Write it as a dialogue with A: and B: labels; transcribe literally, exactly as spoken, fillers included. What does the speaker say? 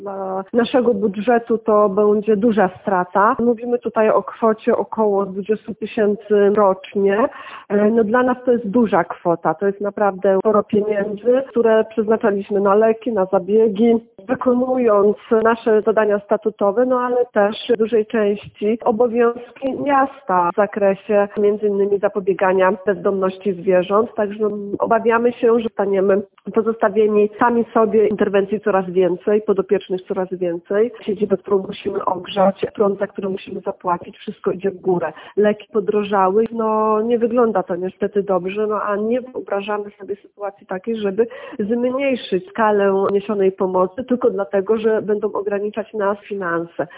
A: Dla naszego budżetu to będzie duża strata. Mówimy tutaj o kwocie około dwadzieścia tysięcy rocznie. No dla nas to jest duża kwota. To jest naprawdę sporo pieniędzy, które przeznaczaliśmy na leki, na zabiegi, wykonując nasze zadania statutowe, no ale też w dużej części obowiązki miasta w zakresie między innymi zapobiegania bezdomności zwierząt. Także obawiamy się, że staniemy pozostawieni sami sobie, interwencji coraz więcej, podopiecznych coraz więcej. Siedzibę, którą musimy ogrzać, prąd, za który musimy zapłacić, wszystko idzie w górę. Leki podrożały, no nie wygląda to niestety dobrze, no a nie wyobrażamy sobie sytuacji takiej, żeby zmniejszyć skalę niesionej pomocy tylko dlatego, że będą ograniczać nas finanse.